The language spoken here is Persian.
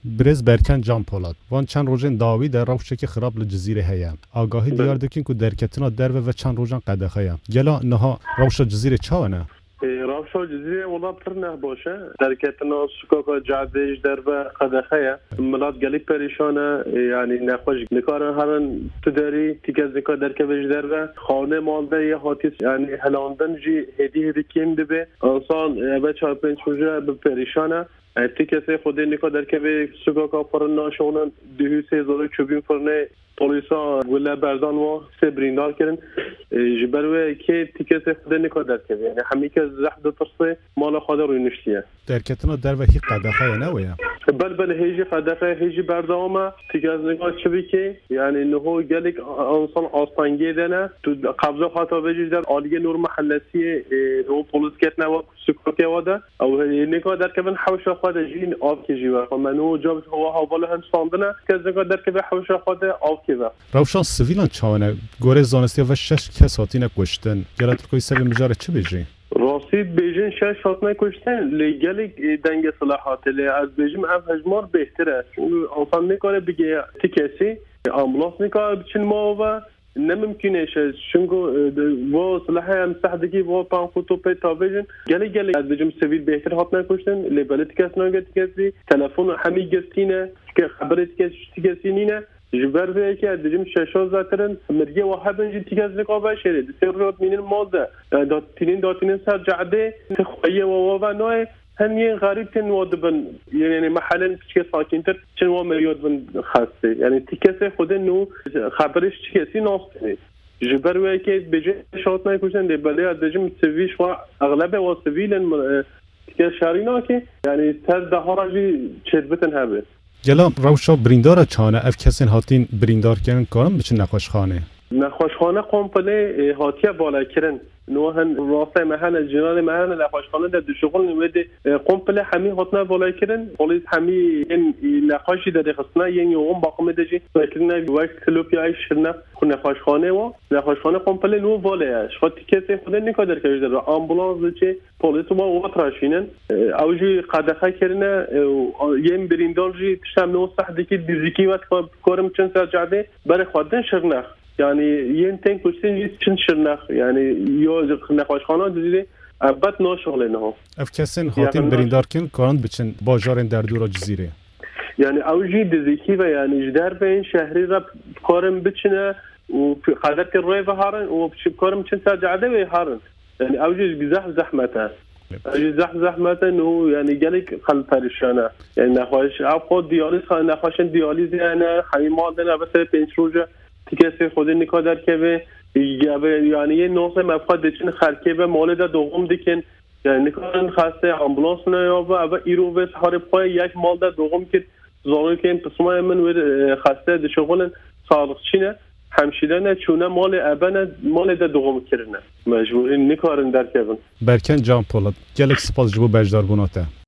برز برکن جان پولاد وان چند روزن داوی در روشک خراب لجزیره هیا آگاهی دیار دکین کو درکتنا درو و چند روزن قدخیا گلا نها روش جزیره چاونه روش جزیره والله پرنه باشه درکتنا سکاکا جعدش درو قدخیا ملات گلی پریشانه یعنی نخوش نکارن هرن تداری تیکز نکار درکبش درو خانه مالده یه هاتیس یعنی هلاندن جی هدی کم دبه انسان به 4-5 روزه به پریشانه تیکسی خودی نکار درکبه سکاکا پرن نشونن 2000 چوبین فرنه پلیسا ولی بردان و سه بریندار کردن جبروه که تیکسی خود نکار درکبه یعنی همی که زحمت ترسه مال خود روی نشتیه درکتنا در وحی قدخه یا نویه بل هیجی قدخه هیجی بردامه تیکس نکار چوبی که یعنی نهو گلیک انسان آستانگی دنه تو قبضه خاطر بجیش در آلیه نور محلسی رو پولیس کتنه و سکوکی واده او نکار درکبن حوش خود جین آب که جیوه منو جاب هوا بالا هم ساندنه که نکار درکبه حوش خود آب روشان سویلان چاونه گوره زانستی و 6 کس هاتینه کشتن گلت کوی سوی مجاره چه بیجی؟ راستید بیجین 6 هاتینه کشتن لیگلی دنگ صلاحات لی از بیجیم ام هجمار بهتره انسان نکاره بگه تی کسی امبولانس نکاره بچین ما و نممکنه چونکه و صلاحی هم سحدگی و پانخوتو پی تاویجن گلی از بیجیم سویل بهتر هاتینه کشتن لی بله تی کسی نانگه تی کسی تلفن همی گرتینه که خبری تی کسی نینه جبر به که دیدیم شش زاترن مرگه و هبنجی تیگز نقابه شده سررات مینن مازه داتینین سر جعده تخویه و نوع هنی غریب تن ودبن یعنی محلن که ساکنتر چن و مریاد بن خاصه یعنی تیکسه خود نو خبرش چیزی ناست جبر به که بجه شات نکوشن دی بله از دیدیم سویش و اغلب و سویلن که شارینا که یعنی تر دهاراجی چربتن هبه گلا روشا بریندار چانه اف کسین هاتین بریندار کردن کارم بچه نقاشخانه نقاشخانه قمپله هاتیه بالا کردن نوهن راسته محل جنال محل نقاشخانه در دشغل نویده قمپله همی هاتنه بالا کردن پولیس همی این نقاشی در خصنه یعنی یوم باقم دجی وکرنه وقت کلوپی ای شرنه نقاشخانه و نقاشخانه قمپله نو بالا شفت کسی خود نکادر که در آمبولانس چه پلیس ما وقت راشینن اوجی قدخه کردن یم بریندارجی تشم نو صحدی که دیزیکی وقت کارم چند ساعت جاده برای خودن شرنه yani yen ten kuştin için şırnak yani yo nexweşxana dizî ebet naşixle neha ev kesin hatin birîndarkin karan biçin bajarên derdora cizîrê yani ew jî dizîkî ve yani ji derbeyên şehrî re karin biçine û qederkê rê ve harin û karin biçin ser ceade ve harin yani ew jî güzel zehmete زحمتا نو یعنی گلیک خل پریشانه یعنی نخواهش افقاد دیالیز خواهی نخواهشن دیالیز یعنی همین مادن بسر 5 روزه تیکسی خودی نکا در که یعنی یه نوزه مفقاد دیچین خرکه به مال در دوغم دیکن یعنی نکارن خسته امبولانس نیابه او ایرو و سحار پای یک مال در دوغم که زانوی که این پسمای من و خسته دیشغلن سالخ چینه همشیده نه چونه مال ابنه مال در دوغم کرنه مجبوری نکارن در که برکن جان پولاد گلک سپاس جبو بجدار بوناته